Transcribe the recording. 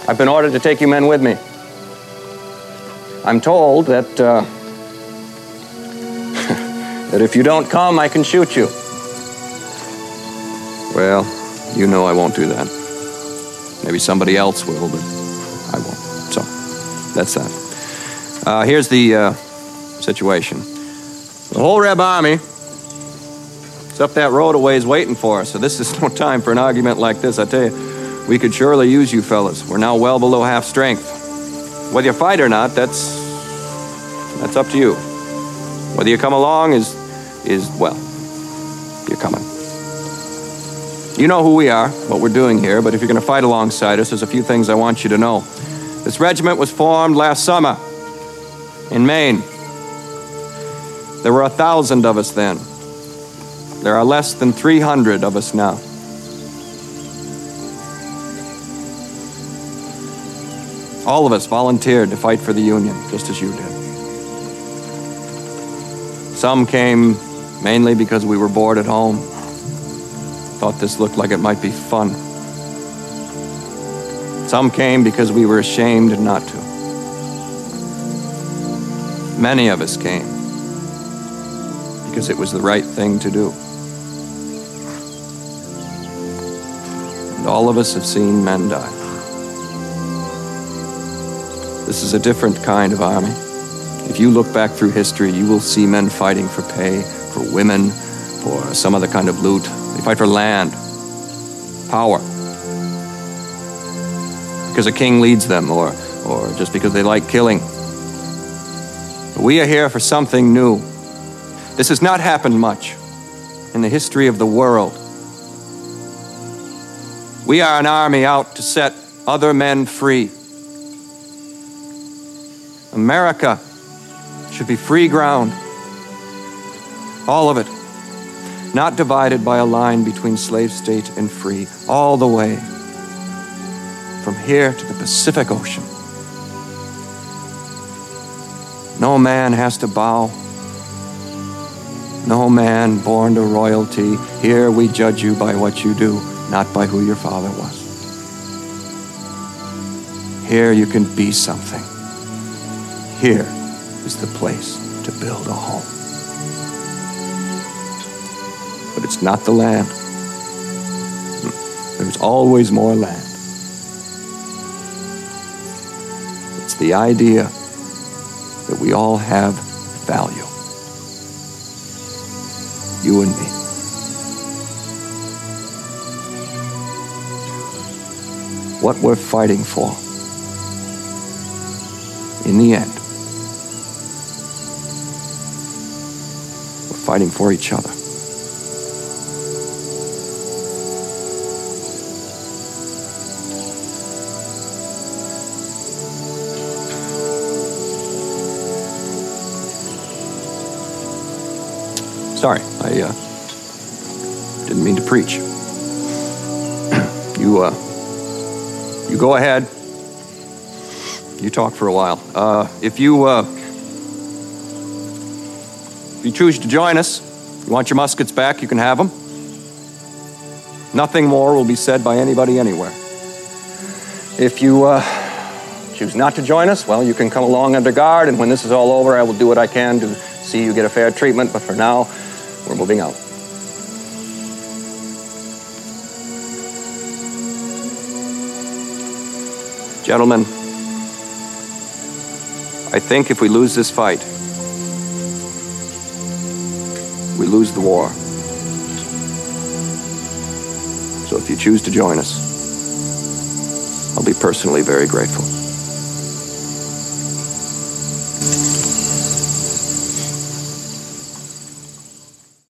I've been ordered to take you men with me. I'm told that, that if you don't come, I can shoot you. Well, you know I won't do that. Maybe somebody else will, but I won't. So, that's that. Here's the situation. The whole Reb army is up that road a ways waiting for us, so this is no time for an argument like this. I tell you, we could surely use you fellas. We're now well below half strength. Whether you fight or not, that's up to you. Whether you come along is well, you're coming. You know who we are, what we're doing here, but if you're going to fight alongside us, there's a few things I want you to know. This regiment was formed last summer in Maine. There were 1,000 of us then. There are less than 300 of us now. All of us volunteered to fight for the Union, just as you did. Some came mainly because we were bored at home. Thought this looked like it might be fun. Some came because we were ashamed not to. Many of us came because it was the right thing to do. And all of us have seen men die. This is a different kind of army. If you look back through history, you will see men fighting for pay, for women, for some other kind of loot. They fight for land, power, because a king leads them, or just because they like killing. But we are here for something new. This has not happened much in the history of the world. We are an army out to set other men free. America should be free ground. All of it. Not divided by a line between slave state and free. All the way. From here to the Pacific Ocean. No man has to bow. No man born to royalty. Here we judge you by what you do, not by who your father was. Here you can be something. Here is the place to build a home. But it's not the land. There's always more land. It's the idea that we all have value. You and me. What we're fighting for, in the end, we're fighting for each other. Sorry, I didn't mean to preach. You go ahead. You talk for a while. If you choose to join us, you want your muskets back, you can have them. Nothing more will be said by anybody anywhere. If you choose not to join us, well, you can come along under guard, and when this is all over, I will do what I can to see you get a fair treatment, but for now, we're moving out. Gentlemen, I think if we lose this fight, we lose the war. So if you choose to join us, I'll be personally very grateful.